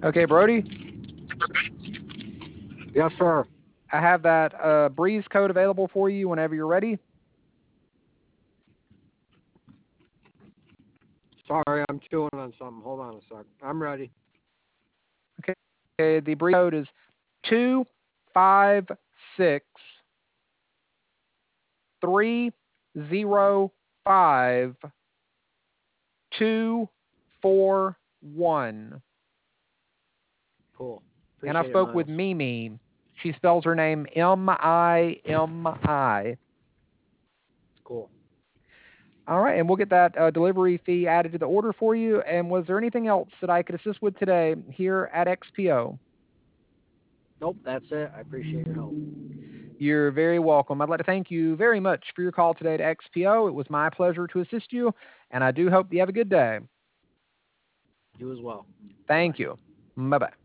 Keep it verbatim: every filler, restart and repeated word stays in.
Okay, Brody, Yes, sir. I have that uh, Breeze code available for you whenever you're ready. Sorry, I'm chewing on something. Hold on a sec. I'm ready. Okay, okay the Breeze code is two five six three zero five two four one. Cool. And I Appreciate it, spoke with Miles. Mimi. She spells her name M I M I. Cool. All right, and we'll get that uh, delivery fee added to the order for you. And was there anything else that I could assist with today here at X P O? Nope, that's it. I appreciate your help. You're very welcome. I'd like to thank you very much for your call today to X P O. It was my pleasure to assist you, and I do hope you have a good day. You as well. Bye bye. Thank you. Bye bye.